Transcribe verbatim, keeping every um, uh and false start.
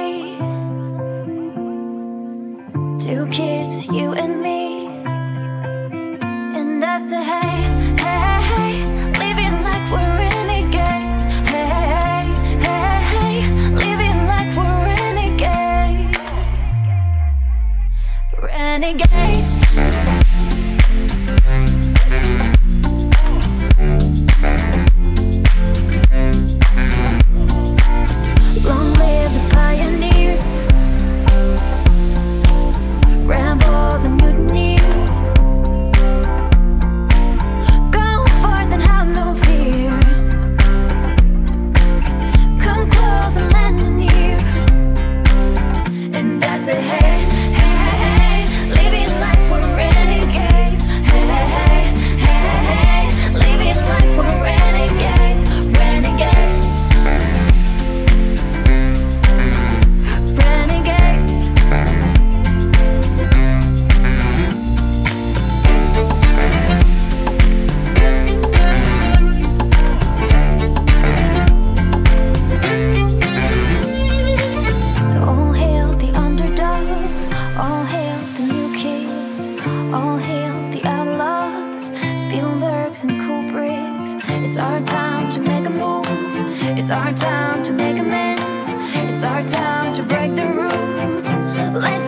me. Two kids, you and me. And I say, hey, hey, hey, living like we're renegades. Hey, hey, hey, living like we're renegades. Renegades. Long live the pioneers, rebels and mutineers. Go forth and have no fear. Come close and land near. And I say, hey, hey, hey, living like we're renegades. Hey, hey, hey, hey, living like we're renegades. Renegades. Renegades. So all hail the underdogs, all hail the new kids, all hail the outlaws, Spielbergs and Kubricks. It's our time to make a move. It's our time to make amends. It's our time to break the rules. Let